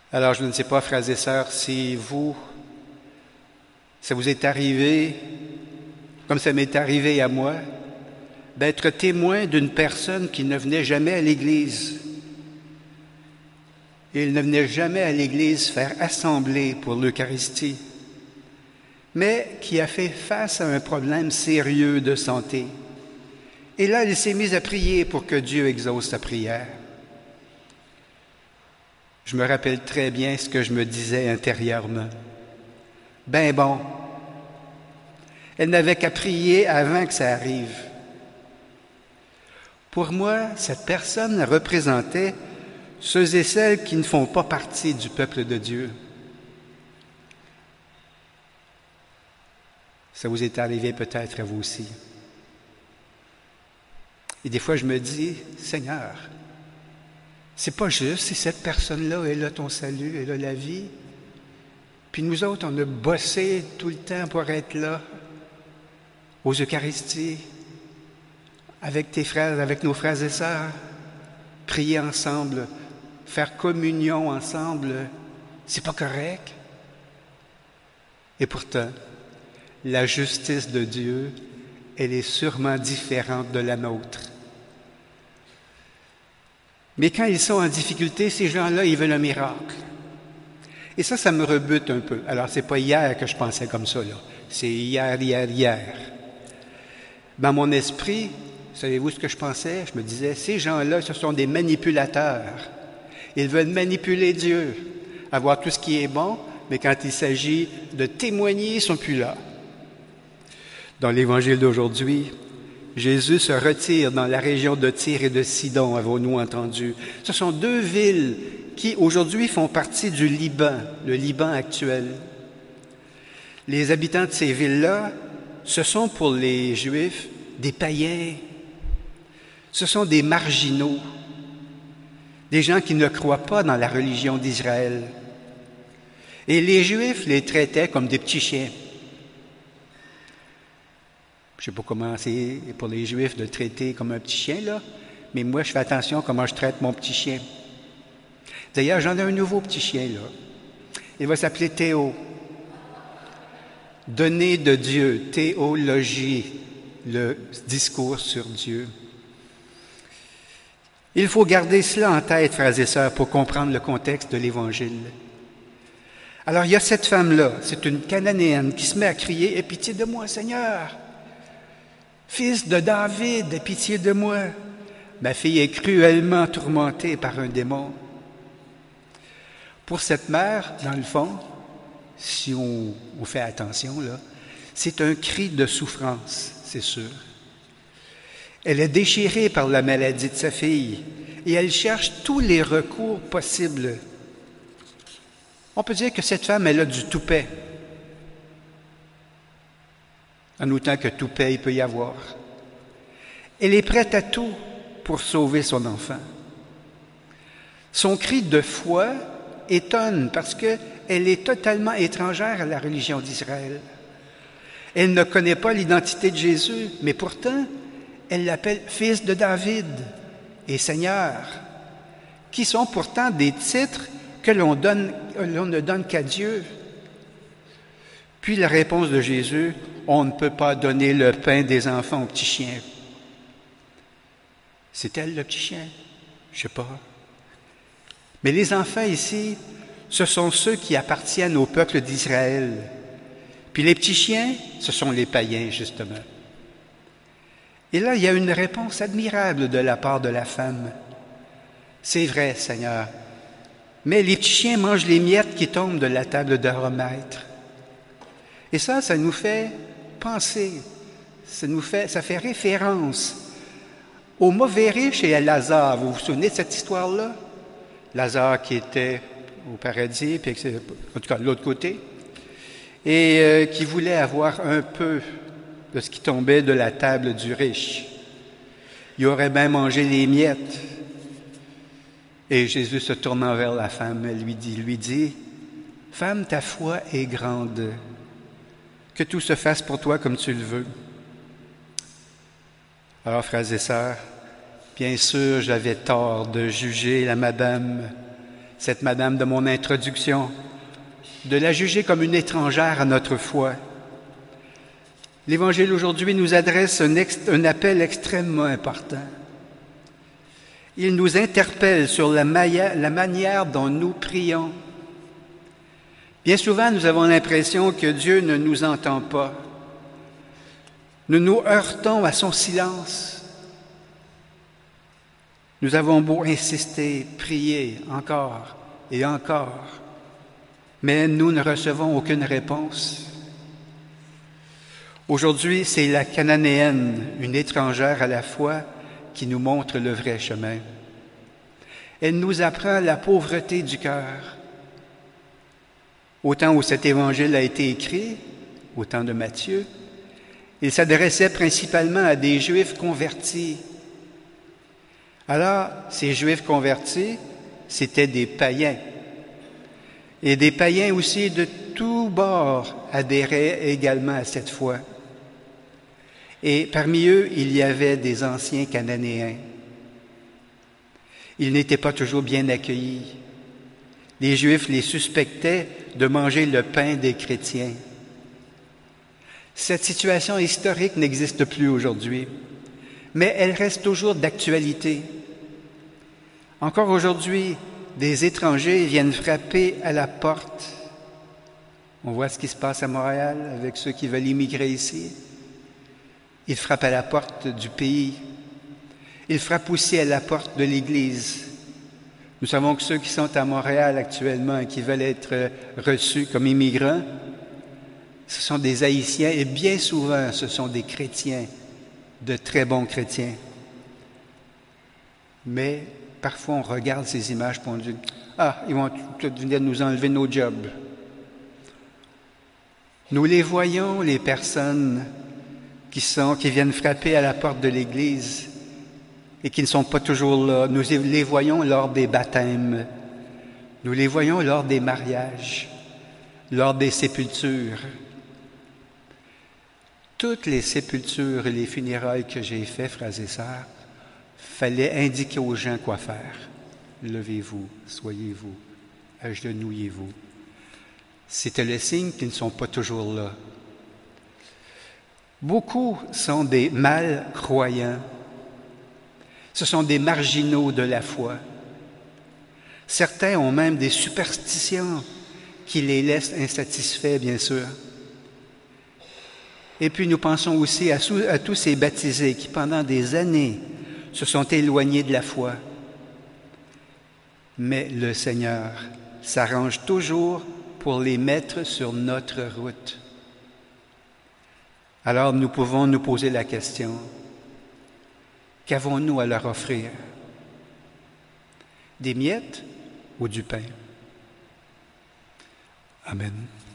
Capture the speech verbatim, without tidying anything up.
Alors, je ne sais pas, frères et sœurs, si vous, ça vous est arrivé, comme ça m'est arrivé à moi, d'être témoin d'une personne qui ne venait jamais à l'Église. Il ne venait jamais à l'Église faire assembler pour l'Eucharistie, mais qui a fait face à un problème sérieux de santé. Et là, il s'est mis à prier pour que Dieu exauce sa prière. Je me rappelle très bien ce que je me disais intérieurement. Ben bon, elle n'avait qu'à prier avant que ça arrive. Pour moi, cette personne représentait ceux et celles qui ne font pas partie du peuple de Dieu. Ça vous est arrivé peut-être à vous aussi. Et des fois, je me dis, Seigneur, c'est pas juste si cette personne-là, elle a ton salut, elle a la vie. Puis nous autres, on a bossé tout le temps pour être là, aux Eucharisties, avec tes frères, avec nos frères et sœurs, prier ensemble, faire communion ensemble. C'est pas correct. Et pourtant, la justice de Dieu, elle est sûrement différente de la nôtre. Mais quand ils sont en difficulté, ces gens-là, ils veulent un miracle. Et ça, ça me rebute un peu. Alors, c'est pas hier que je pensais comme ça, là. C'est hier, hier, hier. Dans mon esprit, savez-vous ce que je pensais? Je me disais, ces gens-là, ce sont des manipulateurs. Ils veulent manipuler Dieu, avoir tout ce qui est bon, mais quand il s'agit de témoigner, ils ne sont plus là. Dans l'Évangile d'aujourd'hui, Jésus se retire dans la région de Tyr et de Sidon, avons-nous entendu. Ce sont deux villes qui, aujourd'hui, font partie du Liban, le Liban actuel. Les habitants de ces villes-là, ce sont pour les Juifs des païens. Ce sont des marginaux, des gens qui ne croient pas dans la religion d'Israël. Et les Juifs les traitaient comme des petits chiens. Je ne sais pas comment c'est pour les Juifs de le traiter comme un petit chien, là, mais moi, je fais attention à comment je traite mon petit chien. D'ailleurs, j'en ai un nouveau petit chien, là. Il va s'appeler Théo. Donné de Dieu, théologie, le discours sur Dieu. Il faut garder cela en tête, frères et sœurs, pour comprendre le contexte de l'Évangile. Alors, il y a cette femme-là, c'est une Cananéenne, qui se met à crier « Aie pitié de moi, Seigneur! Fils de David, aie pitié de moi! Ma fille est cruellement tourmentée par un démon. » Pour cette mère, dans le fond, si on, on fait attention, là, c'est un cri de souffrance, c'est sûr. Elle est déchirée par la maladie de sa fille et elle cherche tous les recours possibles. On peut dire que cette femme, elle a du toupet. En autant que toupet il peut y avoir. Elle est prête à tout pour sauver son enfant. Son cri de foi étonne parce qu'elle est totalement étrangère à la religion d'Israël. Elle ne connaît pas l'identité de Jésus, mais pourtant, elle l'appelle « Fils de David » et « Seigneur », qui sont pourtant des titres que l'on donne, l'on ne donne qu'à Dieu. Puis la réponse de Jésus, on ne peut pas donner le pain des enfants aux petits chiens. C'est elle le petit chien? Je ne sais pas. Mais les enfants ici, ce sont ceux qui appartiennent au peuple d'Israël. Puis les petits chiens, ce sont les païens, justement. Et là, il y a une réponse admirable de la part de la femme. C'est vrai, Seigneur, mais les petits chiens mangent les miettes qui tombent de la table de leur maître. Et ça, ça nous fait penser, ça nous fait, ça fait référence au mauvais riche et à Lazare. Vous vous souvenez de cette histoire-là? Lazare qui était au paradis, puis en tout cas de l'autre côté, et euh, qui voulait avoir un peu de ce qui tombait de la table du riche. Il aurait bien mangé les miettes. Et Jésus se tournant vers la femme, elle lui dit, lui dit, « Femme, ta foi est grande. Que tout se fasse pour toi comme tu le veux. » Alors, frères et sœurs, bien sûr, j'avais tort de juger la madame cette madame de mon introduction, de la juger comme une étrangère à notre foi. L'Évangile aujourd'hui nous adresse un, ex- un appel extrêmement important. Il nous interpelle sur la, mailla- la manière dont nous prions. Bien souvent, nous avons l'impression que Dieu ne nous entend pas. Nous nous heurtons à son silence. Nous avons beau insister, prier encore et encore, mais nous ne recevons aucune réponse. Aujourd'hui, c'est la Cananéenne, une étrangère à la foi, qui nous montre le vrai chemin. Elle nous apprend la pauvreté du cœur. Au temps où cet évangile a été écrit, au temps de Matthieu, il s'adressait principalement à des Juifs convertis. Alors, ces Juifs convertis, c'étaient des païens. Et des païens aussi de tous bords adhéraient également à cette foi. Et parmi eux, il y avait des anciens Cananéens. Ils n'étaient pas toujours bien accueillis. Les Juifs les suspectaient de manger le pain des chrétiens. Cette situation historique n'existe plus aujourd'hui, mais elle reste toujours d'actualité. Encore aujourd'hui, des étrangers viennent frapper à la porte. On voit ce qui se passe à Montréal avec ceux qui veulent immigrer ici. Ils frappent à la porte du pays. Ils frappent aussi à la porte de l'Église. Nous savons que ceux qui sont à Montréal actuellement et qui veulent être reçus comme immigrants, ce sont des Haïtiens et bien souvent ce sont des chrétiens, de très bons chrétiens. Mais parfois on regarde ces images et on dit « Ah, ils vont venir nous enlever nos jobs. » Nous les voyons, les personnes qui, sont, qui viennent frapper à la porte de l'Église et qui ne sont pas toujours là. Nous les voyons lors des baptêmes. Nous les voyons lors des mariages, lors des sépultures. Toutes les sépultures et les funérailles que j'ai faites, frères et sœurs, fallait indiquer aux gens quoi faire. Levez-vous, soyez-vous, agenouillez-vous. C'était le signe qu'ils ne sont pas toujours là. Beaucoup sont des mal-croyants. Ce sont des marginaux de la foi. Certains ont même des superstitions qui les laissent insatisfaits, bien sûr. Et puis nous pensons aussi à, sou- à tous ces baptisés qui, pendant des années, se sont éloignés de la foi. Mais le Seigneur s'arrange toujours pour les mettre sur notre route. Alors nous pouvons nous poser la question, qu'avons-nous à leur offrir? Des miettes ou du pain? Amen.